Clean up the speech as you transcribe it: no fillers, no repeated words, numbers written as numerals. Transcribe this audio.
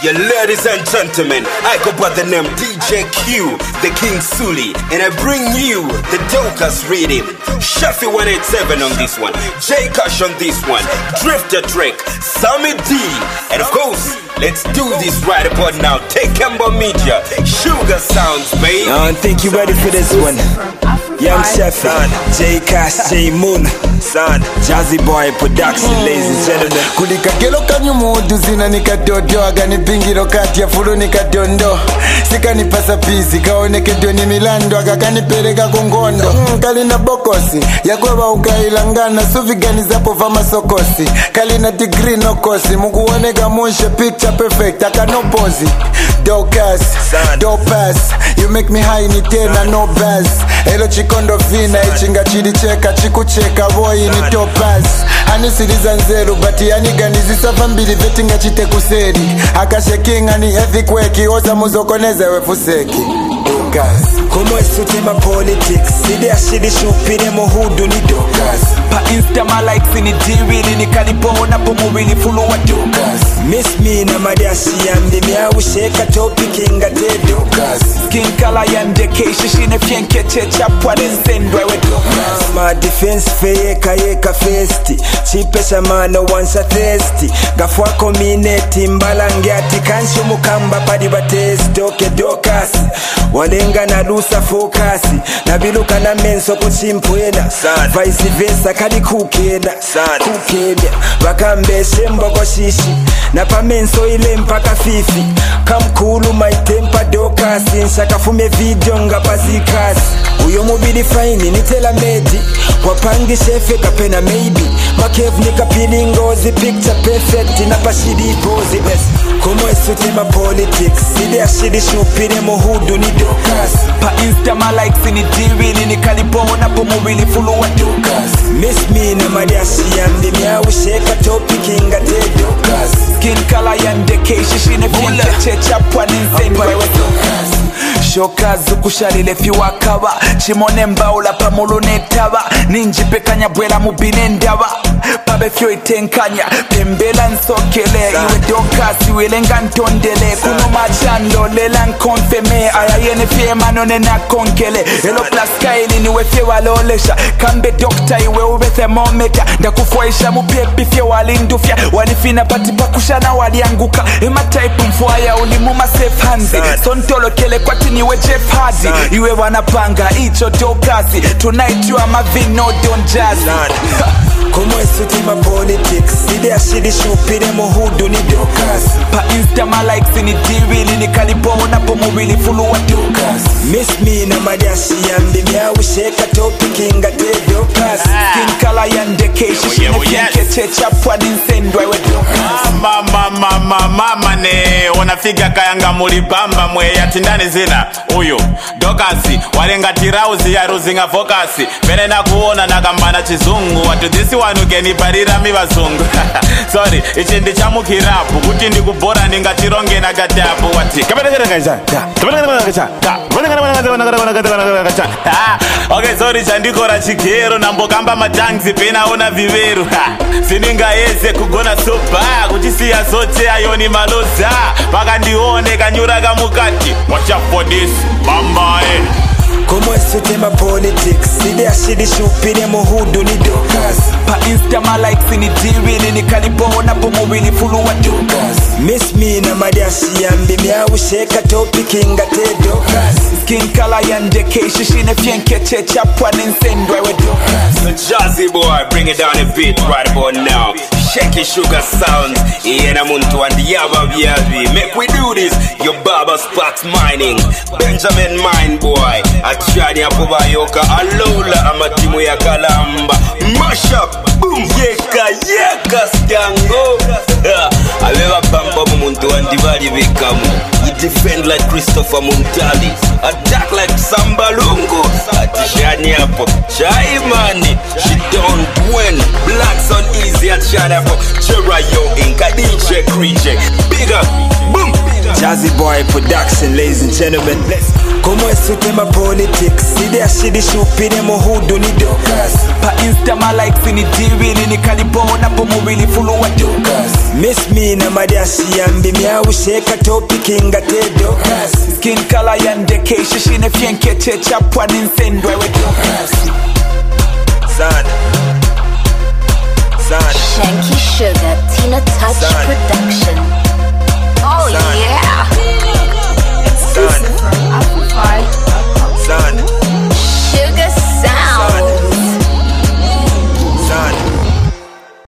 Yeah, ladies and gentlemen, I go by the name DJ Q, the King Sully, and I bring you the Dokas reading. Shafi 187 on this one, J Cash on this one, Drifter Trick, Sammy D, and of course, let's do this right about now. Take Kemba Media, Sugar Sounds, baby. I don't think you ready for this one. Young Shafi, J Cash, J Moon, son, Jazzy Boy Production, ladies and gentlemen. Kulika kelo kanyu mudu zina nikadodo agani bingiro kati ya fulu nikadondo sika nipasa pizi kaoneke doni milando agakani pereka kungondo kalina bokosi ya kweba ukailangana suvigani zapo vama sokosi kalina degree no kosi mukuoneka mushe picture perfect akano pozi Dokas, Dopas, you make me high ni tena no buzz elo chikondo vina ichinga chidi cheka chikucheka boy ni Dopas anisiriza nzeru bati yanigani zisafa mbili vetinga chite kuseri akashekinga ni earthquake oza muzokoneza wefuseki Dokas Como esuti ma politics Sidi ashidi shupire muhudu ni Dokas Pa insta ma likes ni diwili ni kalibona pumuwili fulu wa Dokas Miss me na madashi yamdi miawusheka topic inga te Dokas Skin color yande keshi shine fienke checha pwade nsendwa we Dokas Ma defense feyeka yeka festi Chipesha mano once a thirsty Gafwa komineti mbalange ati kanshi mukamba padi batesi Doke Dokas Walenga na lusa fokasi Nabiluka na menso kuchimpwena Vice versa kadi kukena Kukenya Wakambeshe mboko shishi Napa menso ile mpaka fifi Kamkulu my temper Dokasi Nshakafume video nga pazikasi Uyo mubili faini nitela medi Wapangi shefe kapena maybe Makev nika pilingozi picture perfect Napa shidi pozi Como esuti ma politics Sidi ashidi shupire muhudu ni Dokas Pa insta ma likes ni diwili ni kalibona pumuwili fulu wa Dokas Miss me na madashi yamdi miawusheka topic inga te Dokas Skin color yande keshi shine fienke checha pwade nsendwa we Dokas Shokazu kushalile fiwa kaba Chimone mbaula pamulu netaba Ninjipekanya bwela mubine ndaba Pabe fyo itenkanya Pembela nsokele Iwe Dokas iwele ngantondele Kuno machando lela nkonfeme Ayayene fye manone na konkele Elo plaska ili niwe fye walolesha Kambe dokta iwe ube thermometer Ndakufuaisha mupepi fye walindufya Walifina pati pakushana walianguka Ema type mfuaya ulimuma safe hands Sontolo kele kwa tini we Jeff Hardy Iwe wanapanga icho Dokasi Tonight you are my vino don jazz Como esuti ma politics Sidi ashidi shupire muhudu ni Dokas Pa insta ma likes ni diwili ni kalibona pumuwili fulu wa Dokas Miss me na madashi yamdi miawusheka topic inga te Dokas Skin color yande keshi shine fienke checha pwade nsendwa we Dokas Mama ne Wanafiga kayanga mulibamba mwe yatindani zina Uyu Dokasi Walenga tirauzi ya ruzinga fokasi Vene na kuona na kambana chizungu Watu disi wanukeni barira mibazungu Sorry, ichindi chamu kirapu Kuti ndi kubora ninga chironge na gadabu Wati Okay, sorry chandikora chigero Nambokamba matangzi pena ona viveru Sininga eze kugona sopa Kuchisiya zote ayoni maloza Paka ndione kanyura kamukati Watch out for this, bambae Como esuti ma politics Sidi ashidi shupire muhudu ni Dokas Pa insta ma likes ni diwili ni kalibona pumuwili fulu wa Dokas Miss me na madashi yamdi miawusheka topic inga te Dokas Skin color yande keshi shine fienke checha pwade nsendwa we Dokas So Jazzy Boy, bring it down a bit right about now. Shaky Sugar Sounds, Iena Muntu and Yaba Viavi. Make we do this, your Baba Sparks Mining, Benjamin Mine Boy, Achani Apubayoka, Alola, Amatimu ya Kalamba, Mash up, boom, yeka, skango. Aleva Bamba Muntu and Divari Vikamu. You defend like Christopher Muntali, attack like Sambalungu, Atishani Apo, Chaimani, she don't win. Blacks on easy at Shadapo, Cherayo Inka, DJ Creature, bigger, boom. Jazzy Boy Production, ladies and gentlemen. komwesutema politics ide ashidishupire muhudu ni Dokas pa insta ma likes ni divili ni kalibona po mubili fulu wa Dokas miss me na madashi yambi miausheka topic ingate Dokas skin color yandeke shishine fienkeche chapwa ninsendwe we Dokas Zana Shanky Sugar, Tina Touch Zana. Production. Oh Zana. yeah. Zana. Exclusive from Amplify.